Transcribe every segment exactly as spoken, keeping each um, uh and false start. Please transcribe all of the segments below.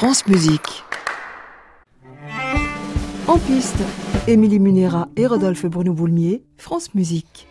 France Musique. En piste, Émilie Munera et Rodolphe Bruno-Boulmier, France Musique.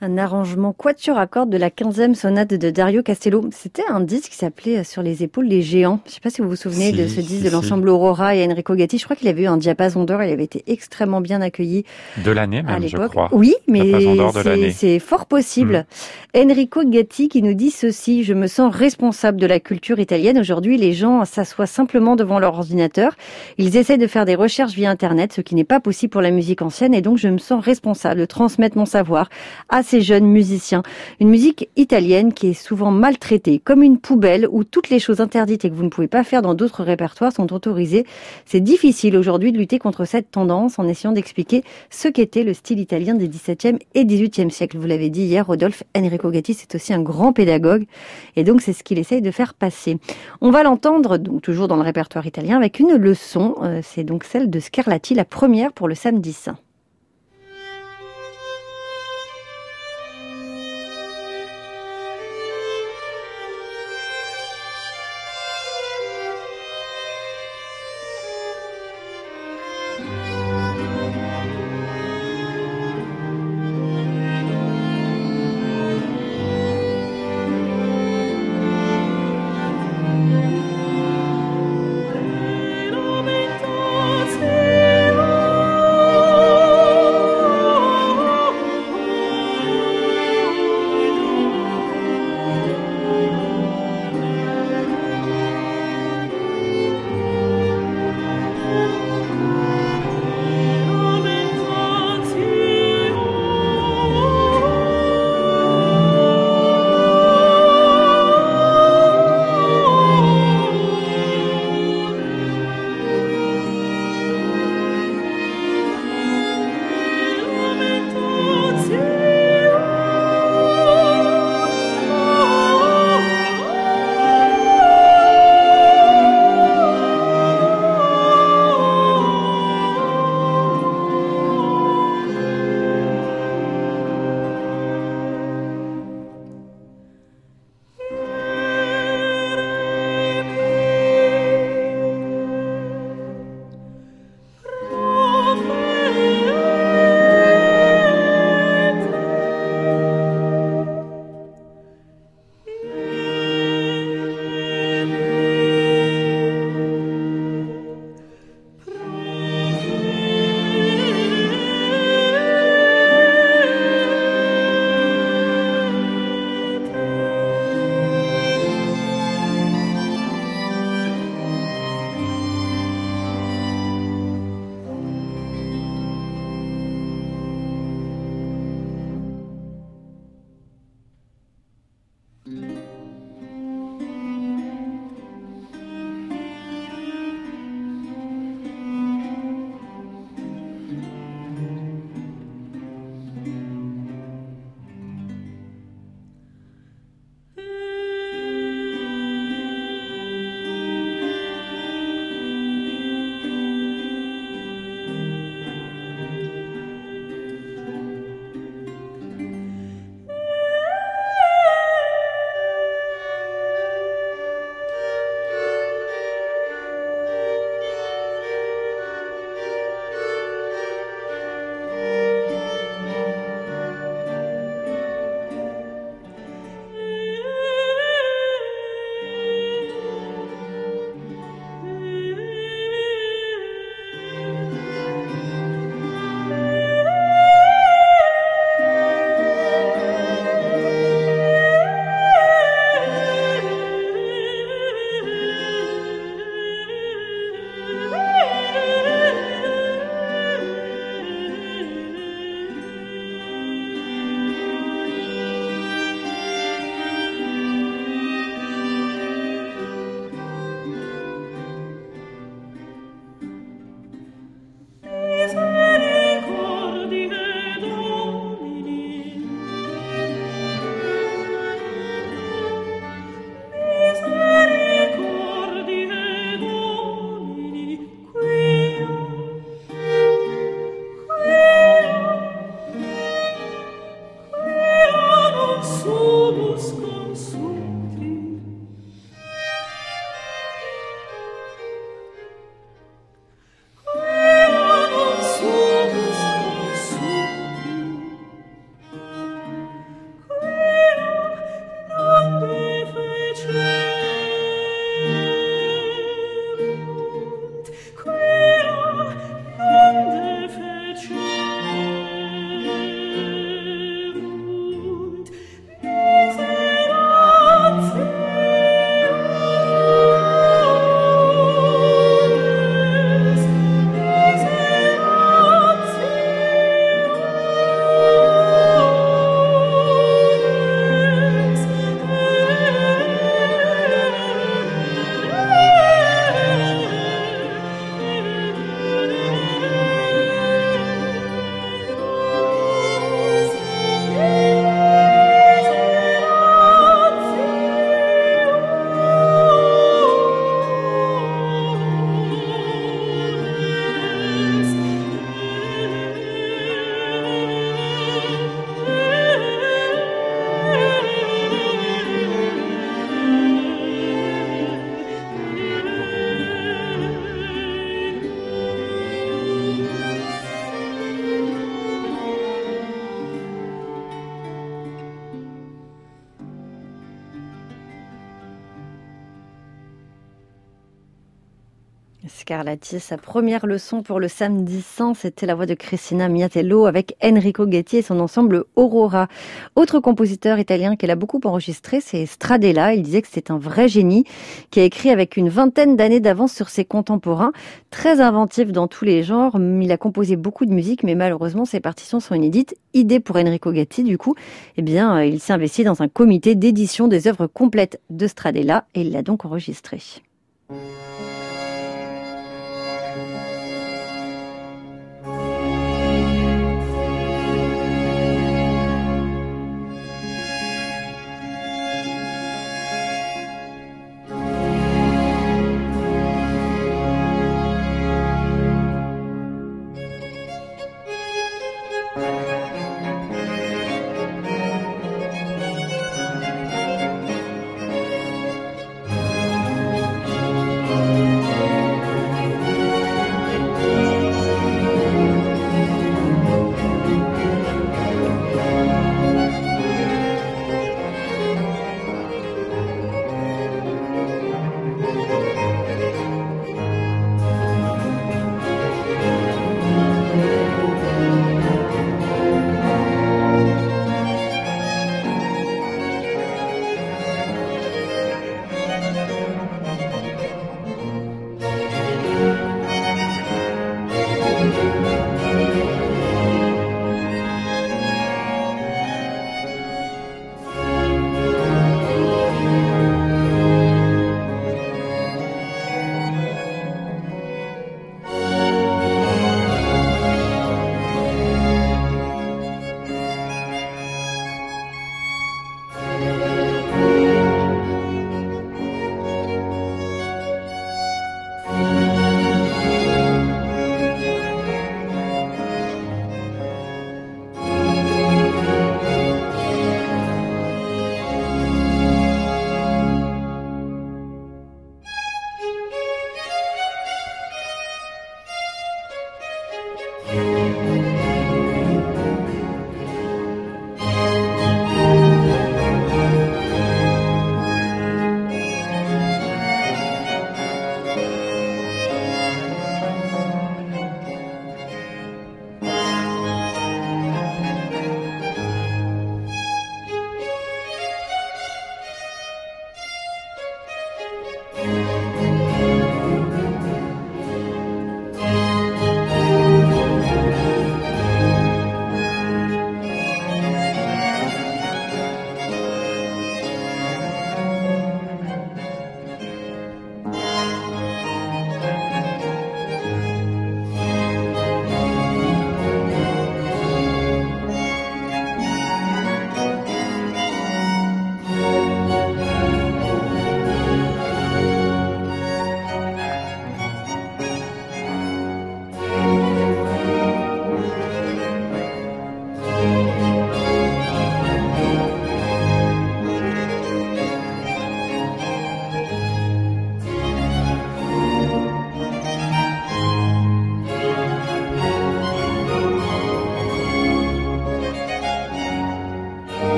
Un arrangement quatuor à cordes de la quinzième sonate de Dario Castello. C'était un disque qui s'appelait Sur les épaules les géants. Je ne sais pas si vous vous souvenez si, de ce disque si, de l'ensemble si. Aurora et Enrico Gatti. Je crois qu'il avait eu un diapason d'or. Il avait été extrêmement bien accueilli. De l'année à même, je l'époque. crois. Oui, mais Diapason d'or de c'est, l'année. c'est fort possible. Mmh. Enrico Gatti qui nous dit ceci: je me sens responsable de la culture italienne. Aujourd'hui, les gens s'assoient simplement devant leur ordinateur. Ils essaient de faire des recherches via Internet, ce qui n'est pas possible pour la musique ancienne. Et donc, je me sens responsable de transmettre mon savoir à ces jeunes musiciens. Une musique italienne qui est souvent maltraitée, comme une poubelle où toutes les choses interdites et que vous ne pouvez pas faire dans d'autres répertoires sont autorisées. C'est difficile aujourd'hui de lutter contre cette tendance en essayant d'expliquer ce qu'était le style italien des dix-septième et dix-huitième siècles. Vous l'avez dit hier, Rodolphe, Enrico Gatti, c'est aussi un grand pédagogue et donc c'est ce qu'il essaye de faire passer. On va l'entendre, donc toujours dans le répertoire italien, avec une leçon, euh, c'est donc celle de Scarlatti, la première pour le Samedi Saint. Scarlatti. Sa première leçon pour le samedi saint, c'était la voix de Cristina Miatello avec Enrico Gatti et son ensemble Aurora. Autre compositeur italien qu'elle a beaucoup enregistré, c'est Stradella. Il disait que c'était un vrai génie qui a écrit avec une vingtaine d'années d'avance sur ses contemporains. Très inventif dans tous les genres. Il a composé beaucoup de musique, mais malheureusement, ses partitions sont inédites. Idée pour Enrico Gatti, du coup, eh bien, il s'est investi dans un comité d'édition des œuvres complètes de Stradella et il l'a donc enregistré.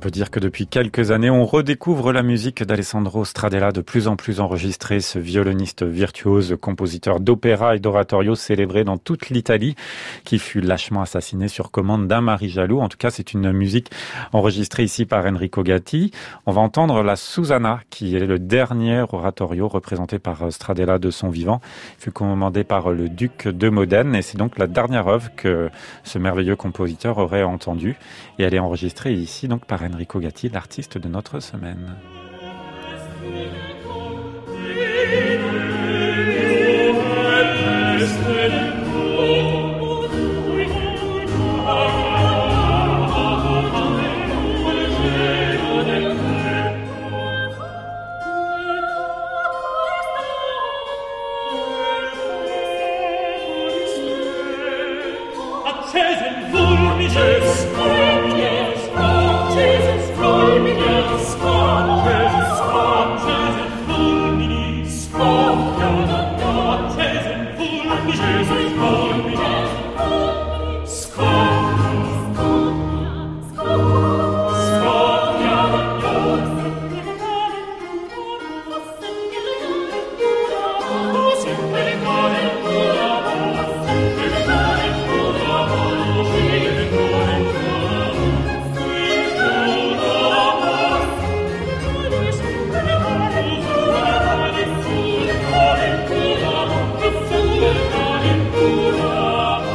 peut dire que depuis quelques années, on redécouvre la musique d'Alessandro Stradella, de plus en plus enregistrée, ce violoniste virtuose, compositeur d'opéra et d'oratorio célébré dans toute l'Italie, qui fut lâchement assassiné sur commande d'un mari jaloux. En tout cas, c'est une musique enregistrée ici par Enrico Gatti. On va entendre la Susanna, qui est le dernier oratorio représenté par Stradella de son vivant. Il fut commandé par le duc de Modène et c'est donc la dernière œuvre que ce merveilleux compositeur aurait entendue. Et elle est enregistrée ici donc par Enrico Gatti, l'artiste de notre semaine. Pura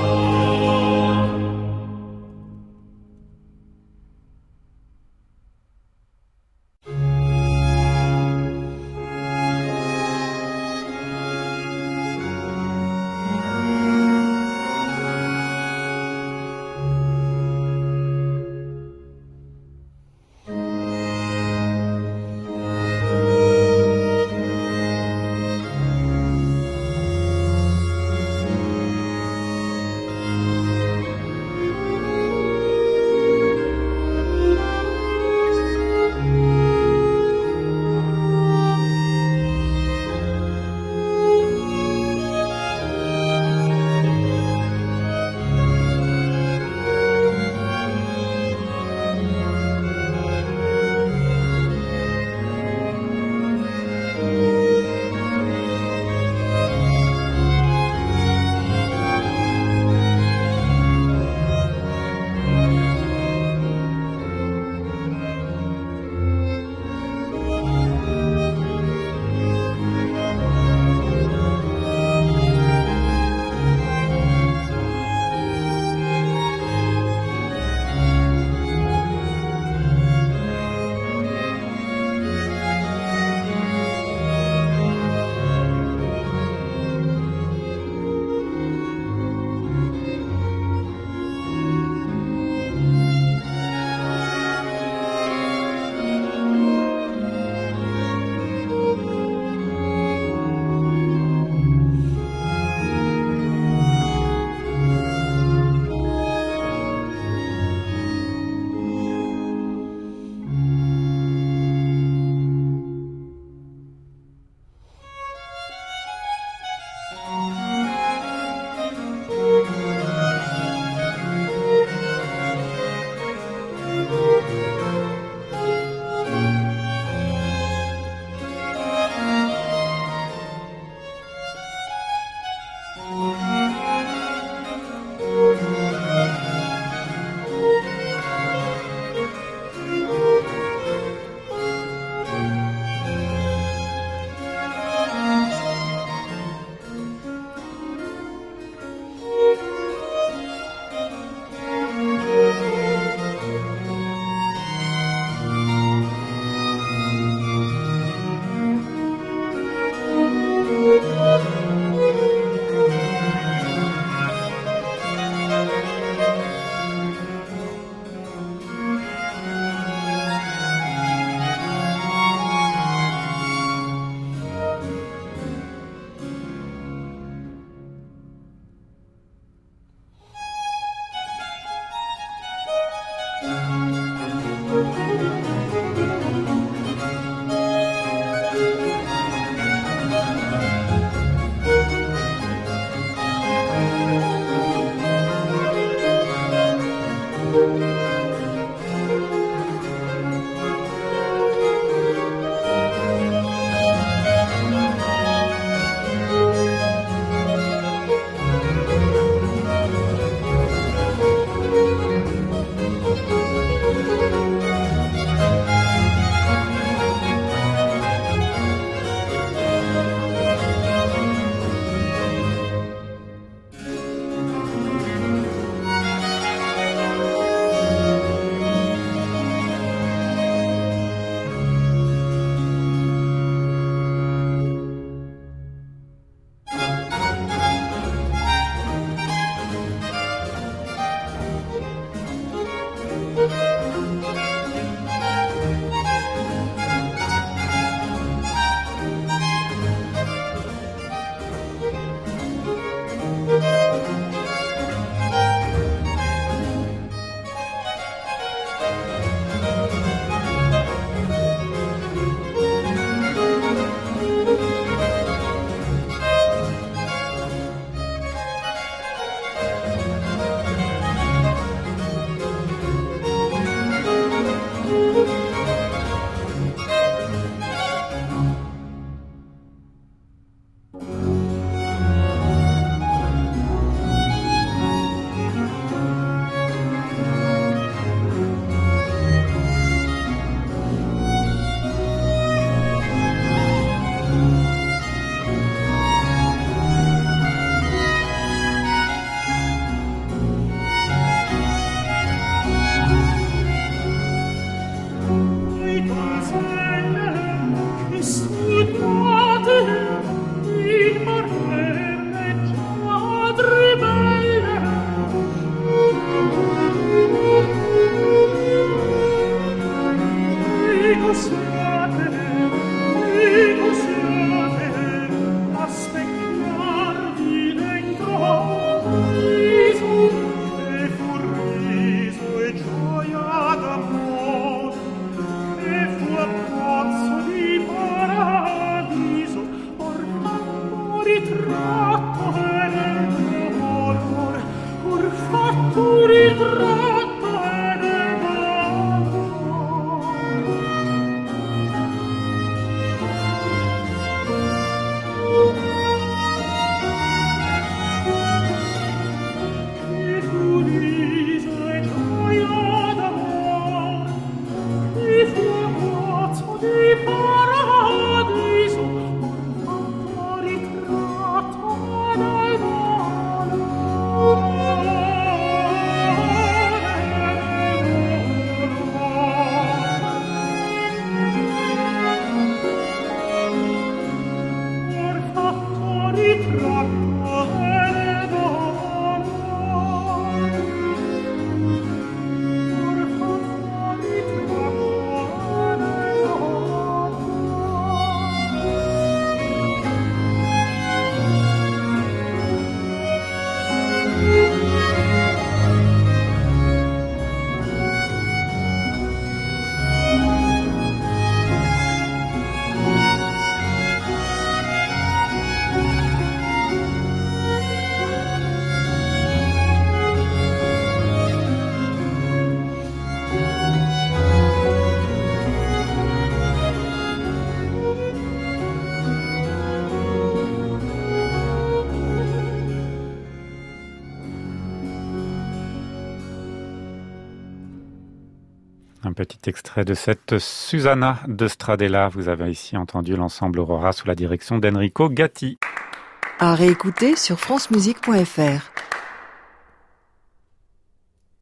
Un petit extrait de cette Susanna de Stradella. Vous avez ici entendu l'ensemble Aurora sous la direction d'Enrico Gatti. À réécouter sur francemusique point f r.